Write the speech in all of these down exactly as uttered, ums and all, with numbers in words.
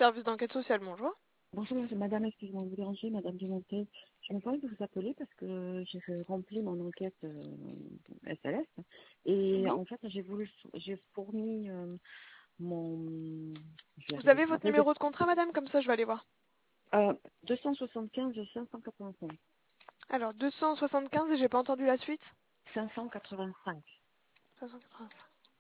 service d'enquête sociale, bonjour. Bonjour madame, excusez-moi de vous déranger, madame Dumontet. Je me permets de vous appeler parce que j'ai rempli mon enquête euh, S L S et Oui. en fait j'ai voulu j'ai fourni euh, mon je vais Vous arriver. avez votre Après, j'ai- numéro de contrat, madame? Comme ça, je vais aller voir. euh, deux cent soixante-quinze cinq cent quatre-vingt-cinq. Alors, deux cent soixante-quinze et j'ai pas entendu la suite. cinq cent quatre-vingt-cinq. cinq cent quatre-vingt-cinq.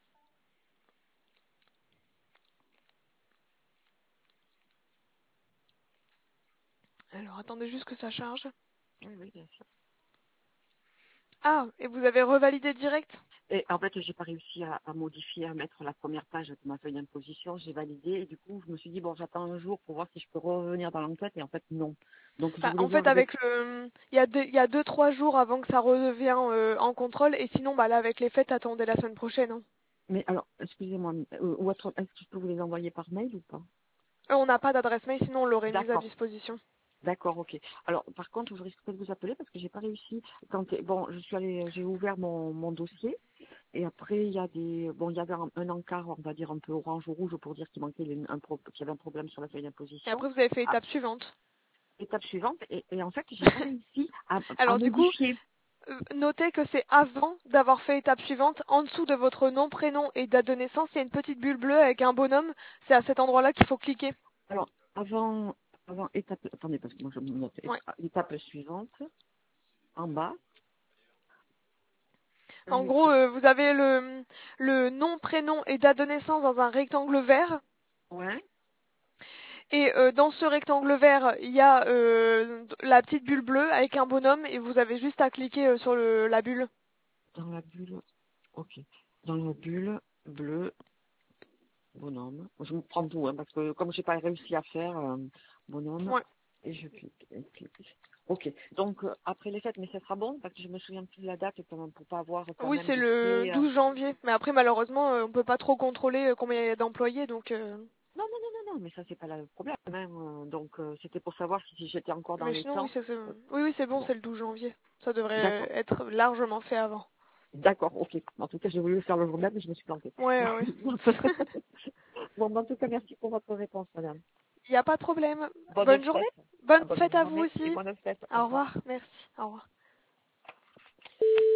Alors, attendez juste que ça charge. Oui, oui, bien sûr. Ah, et vous avez revalidé direct? Et en fait, j'ai pas réussi à, à modifier, à mettre la première page de ma feuille d'imposition. J'ai validé et du coup, je me suis dit bon, j'attends un jour pour voir si je peux revenir dans l'enquête et en fait non. Donc je Bah, voulais en voir fait, avec. avec le... Il y a deux, il y a deux, trois jours avant que ça redevient euh, en contrôle. Et sinon, bah là, avec les fêtes, attendez la semaine prochaine, hein. Mais alors, excusez-moi, euh, ou autre- est-ce que je peux vous les envoyer par mail ou pas? Euh, on n'a pas d'adresse mail, sinon on l'aurait mise à D'accord, disposition. d'accord, ok. Alors, par contre, je risque de vous appeler parce que j'ai pas réussi. Quand bon, je suis allée, j'ai ouvert mon, mon dossier et après il y a des, bon, il y avait un, un encart, on va dire un peu orange ou rouge pour dire qu'il manquait les- un pro- qu'il y avait un problème sur la feuille Et d'imposition. après, vous avez fait Ah, étape suivante. étape suivante et, et en fait, j'ai pas réussi à, à Alors du coup, modifier. euh, notez que c'est avant d'avoir fait étape suivante. En dessous de votre nom, prénom et date de naissance, il y a une petite bulle bleue avec un bonhomme. C'est à cet endroit-là qu'il faut cliquer. Alors, avant, avant étape, attendez parce que moi je me note Ouais. étape suivante en bas. En Euh, gros, euh, vous avez le, le nom, prénom et date de naissance dans un rectangle vert. Ouais. Et euh, dans ce rectangle vert, il y a euh, la petite bulle bleue avec un bonhomme et vous avez juste à cliquer euh, sur le, la bulle. Dans la bulle, ok. Dans la bulle bleue, bonhomme. Je me prends tout, hein, parce que comme j'ai pas réussi à faire euh, bonhomme, Ouais. et je clique, et clique. Ok. Donc euh, après les fêtes, mais ça sera bon, parce que je me souviens plus de la date pour, pour pas avoir quand Oui, même c'est de le frais. euh. douze janvier. Mais après, malheureusement, euh, on peut pas trop contrôler euh, combien il y a d'employés, donc. euh, Non, non, non, non, non, mais ça c'est pas le problème. Hein, euh, donc euh, c'était pour savoir si, si j'étais encore dans Mais les sinon, oui, temps. c'est c'est- Euh, oui, oui, c'est bon, bon, c'est le douze janvier. Ça devrait d'accord. être largement fait avant. D'accord, ok. En tout cas, j'ai voulu le faire le jour même, mais je me suis plantée. Ouais, ouais. Bon, ben, en tout cas, merci pour votre réponse, madame. Il n'y a pas de problème. Bonne Bonne journée. fête. Bonne Ah, bonne fête à vous journée et aussi. bonne fête. Au Au revoir. revoir. Merci. Au revoir.